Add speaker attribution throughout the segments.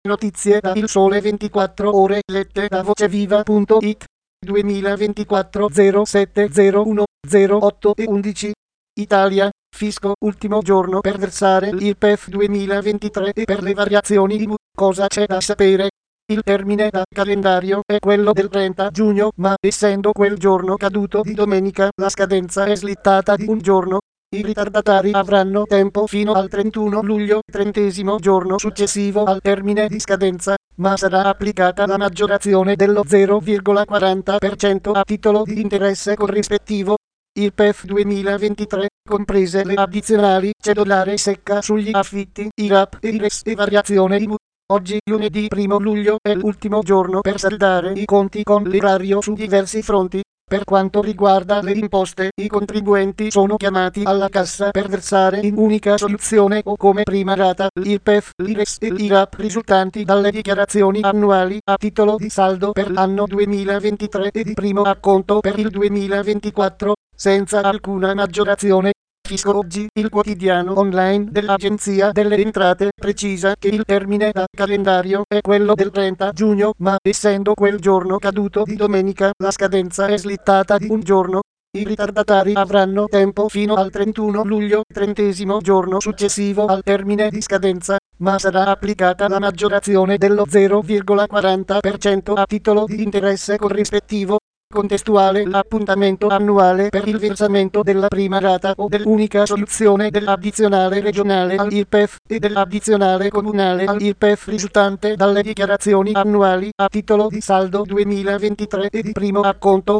Speaker 1: Notizie da Il Sole 24 Ore lette da voceviva.it 2024 0701 08 e 11. Italia, fisco, ultimo giorno per versare l'IRPEF 2023 e per le variazioni IMU. Cosa c'è da sapere? Il termine da calendario è quello del 30 giugno, ma essendo quel giorno caduto di domenica, la scadenza è slittata di un giorno. I ritardatari avranno tempo fino al 31 luglio, 30° giorno successivo al termine di scadenza, ma sarà applicata la maggiorazione dello 0,40% a titolo di interesse corrispettivo. IRPEF 2023, comprese le addizionali, cedolare secca sugli affitti, IRAP e IRES e variazione IMU. Oggi, lunedì 1 luglio, è l'ultimo giorno per saldare i conti con l'erario su diversi fronti. Per quanto riguarda le imposte, i contribuenti sono chiamati alla cassa per versare in unica soluzione o come prima rata l'IRPEF, l'IRES e l'IRAP risultanti dalle dichiarazioni annuali a titolo di saldo per l'anno 2023 e di primo acconto per il 2024, senza alcuna maggiorazione. Fisco Oggi, il quotidiano online dell'Agenzia delle Entrate, precisa che il termine da calendario è quello del 30 giugno, ma essendo quel giorno caduto di domenica, la scadenza è slittata di un giorno. I ritardatari avranno tempo fino al 31 luglio, 30° giorno successivo al termine di scadenza, ma sarà applicata la maggiorazione dello 0,40% a titolo di interesse corrispettivo. Contestuale l'appuntamento annuale per il versamento della prima rata o dell'unica soluzione dell'addizionale regionale all'IRPEF e dell'addizionale comunale all'IRPEF risultante dalle dichiarazioni annuali a titolo di saldo 2023 e di primo acconto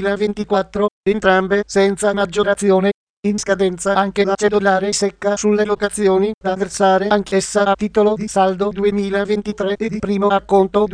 Speaker 1: 2024, entrambe senza maggiorazione. In scadenza anche la cedolare secca sulle locazioni, da versare anch'essa a titolo di saldo 2023 e di primo acconto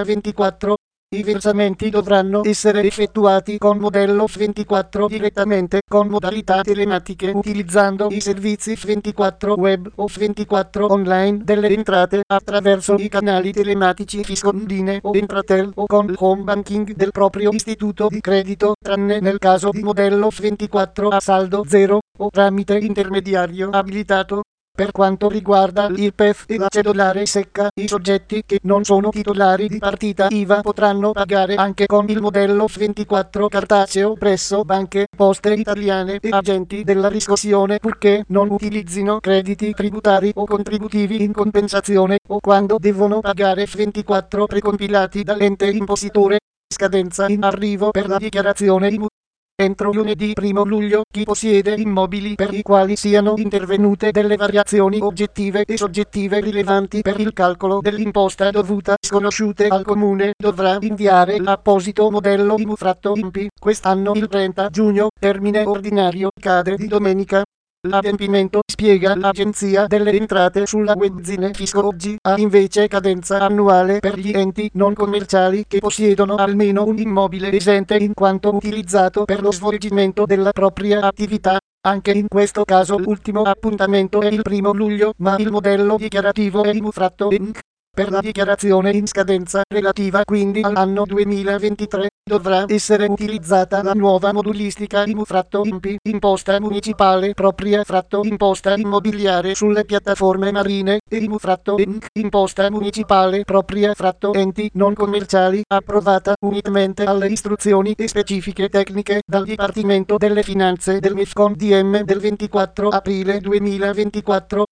Speaker 1: 2024. I versamenti dovranno essere effettuati con modello F24 direttamente con modalità telematiche utilizzando i servizi F24 web o F24 online delle entrate attraverso i canali telematici Fiscondine o Entratel o con il home banking del proprio istituto di credito, tranne nel caso di modello F24 a saldo zero o tramite intermediario abilitato. Per quanto riguarda l'IRPEF e la cedolare secca, i soggetti che non sono titolari di partita IVA potranno pagare anche con il modello F24 cartaceo presso banche, poste italiane e agenti della riscossione purché non utilizzino crediti tributari o contributivi in compensazione o quando devono pagare F24 precompilati dall'ente impositore. Scadenza in arrivo per la dichiarazione IMU. Entro lunedì 1 luglio, chi possiede immobili per i quali siano intervenute delle variazioni oggettive e soggettive rilevanti per il calcolo dell'imposta dovuta sconosciute al comune dovrà inviare l'apposito modello IMU-IMPI. Quest'anno il 30 giugno, termine ordinario, cade di domenica. L'adempimento, spiega l'Agenzia delle Entrate sulla webzine Fisco Oggi, ha invece cadenza annuale per gli enti non commerciali che possiedono almeno un immobile esente in quanto utilizzato per lo svolgimento della propria attività. Anche in questo caso l'ultimo appuntamento è il 1 luglio, ma il modello dichiarativo è IMU-INC. Per la dichiarazione in scadenza relativa quindi all'anno 2023 dovrà essere utilizzata la nuova modulistica IMU-IMPI, imposta municipale propria imposta immobiliare sulle piattaforme marine e IMU-INC, imposta municipale propria enti non commerciali, approvata unitamente alle istruzioni e specifiche tecniche dal Dipartimento delle Finanze del MIFCON DM del 24 aprile 2024.